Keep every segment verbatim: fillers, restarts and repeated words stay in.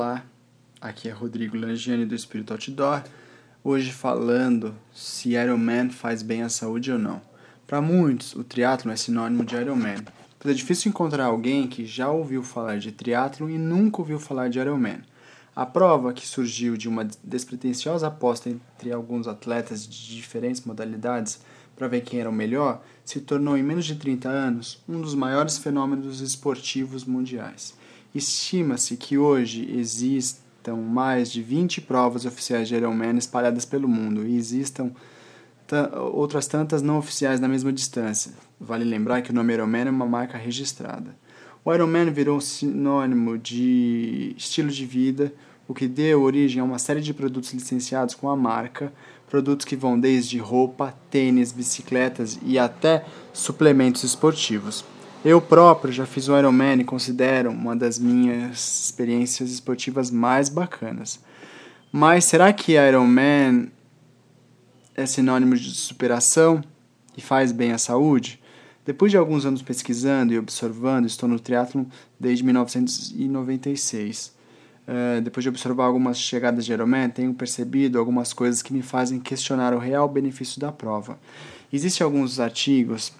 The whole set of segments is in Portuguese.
Olá, aqui é Rodrigo Langiani do Espírito Outdoor, hoje falando se Ironman faz bem à saúde ou não. Para muitos, o triatlon é sinônimo de Ironman, pois é difícil encontrar alguém que já ouviu falar de triatlon e nunca ouviu falar de Ironman. A prova, que surgiu de uma despretensiosa aposta entre alguns atletas de diferentes modalidades para ver quem era o melhor, se tornou em menos de trinta anos um dos maiores fenômenos esportivos mundiais. Estima-se que hoje existam mais de vinte provas oficiais de Ironman espalhadas pelo mundo e existam outras tantas não oficiais na mesma distância. Vale lembrar que o nome Ironman é uma marca registrada. O Ironman virou um sinônimo de estilo de vida, o que deu origem a uma série de produtos licenciados com a marca, produtos que vão desde roupa, tênis, bicicletas e até suplementos esportivos. Eu próprio já fiz um Ironman e considero uma das minhas experiências esportivas mais bacanas. Mas será que Ironman é sinônimo de superação e faz bem à saúde? Depois de alguns anos pesquisando e observando, estou no triatlon desde mil novecentos e noventa e seis. Uh, depois de observar algumas chegadas de Ironman, tenho percebido algumas coisas que me fazem questionar o real benefício da prova. Existem alguns artigos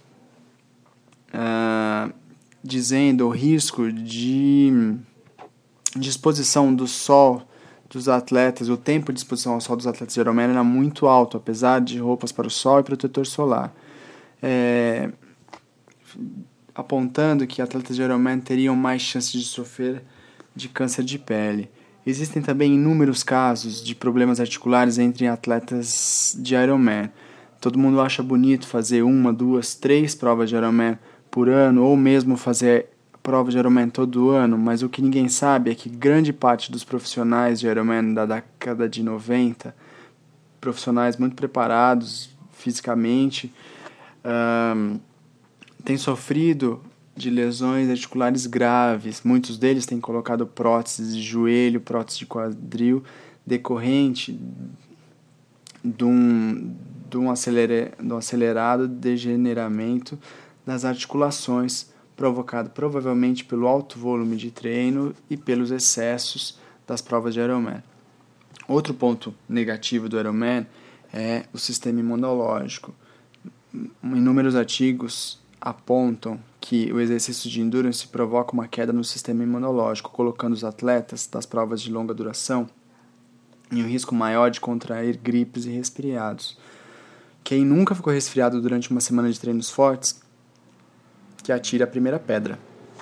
Uh, dizendo o risco de, de exposição do sol dos atletas, o tempo de exposição ao sol dos atletas de Ironman era muito alto, apesar de roupas para o sol e protetor solar, é, apontando que atletas de Ironman teriam mais chances de sofrer de câncer de pele. Existem também inúmeros casos de problemas articulares entre atletas de Ironman. Todo mundo acha bonito fazer uma, duas, três provas de Ironman por ano, ou mesmo fazer prova de Ironman todo ano, mas o que ninguém sabe é que grande parte dos profissionais de Ironman da década de noventa, profissionais muito preparados fisicamente, um, têm sofrido de lesões articulares graves. Muitos deles têm colocado próteses de joelho, próteses de quadril, decorrente de um, de um, acelera, de um acelerado degeneramento das articulações, provocado provavelmente pelo alto volume de treino e pelos excessos das provas de Ironman. Outro ponto negativo do Ironman é o sistema imunológico. Inúmeros artigos apontam que o exercício de endurance provoca uma queda no sistema imunológico, colocando os atletas das provas de longa duração em um risco maior de contrair gripes e resfriados. Quem nunca ficou resfriado durante uma semana de treinos fortes, que atire a primeira pedra.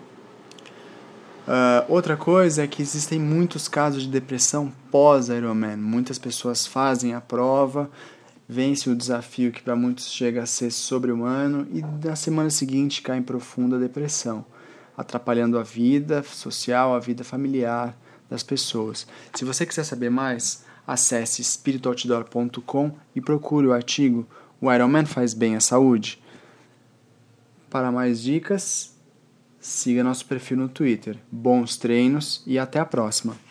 Uh, outra coisa é que existem muitos casos de depressão pós-Ironman. Muitas pessoas fazem a prova, vencem o desafio que para muitos chega a ser sobre-humano e na semana seguinte cai em profunda depressão, atrapalhando a vida social, a vida familiar das pessoas. Se você quiser saber mais, acesse espírito outdoor ponto com e procure o artigo "O Ironman faz bem à saúde?". Para mais dicas, siga nosso perfil no Twitter. Bons treinos e até a próxima!